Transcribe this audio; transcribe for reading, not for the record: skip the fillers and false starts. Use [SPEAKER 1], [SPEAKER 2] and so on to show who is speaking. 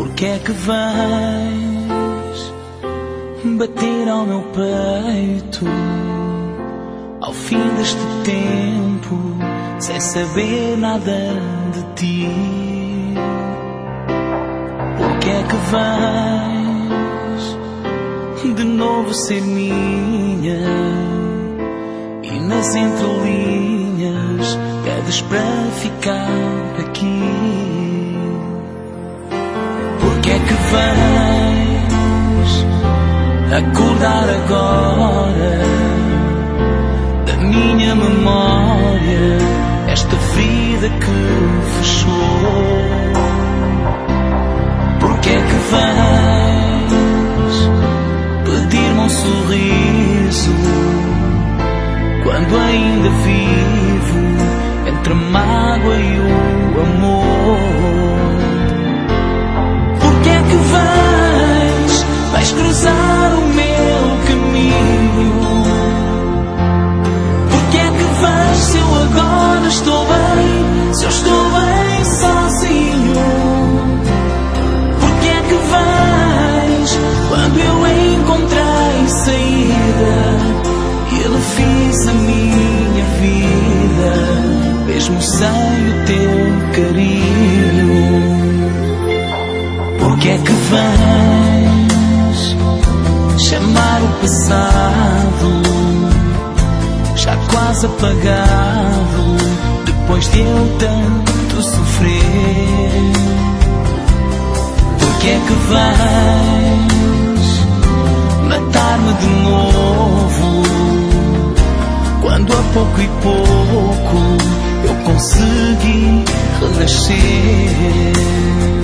[SPEAKER 1] Porque é que vais bater ao meu peito ao fim deste tempo, sem saber nada de ti? Porque é que vais de novo ser minha e nas entrelinhas pedes para ficar aqui? Porque é que vais acordar agora da minha memória esta ferida que fechou? Porque é que vais pedir-me um sorriso quando ainda vivo entre a mágoa e o amor? Porque é que vais cruzar o meu caminho? Porque é que vais, se eu agora estou bem, se eu estou bem sozinho? Porque é que vais, quando eu encontrei saída e refiz a minha vida, mesmo sem o teu carinho? Porque é que vais chamar o passado, já quase apagado, depois de eu tanto sofrer? Porque é que vais matar-me de novo, quando a pouco e pouco eu consegui renascer?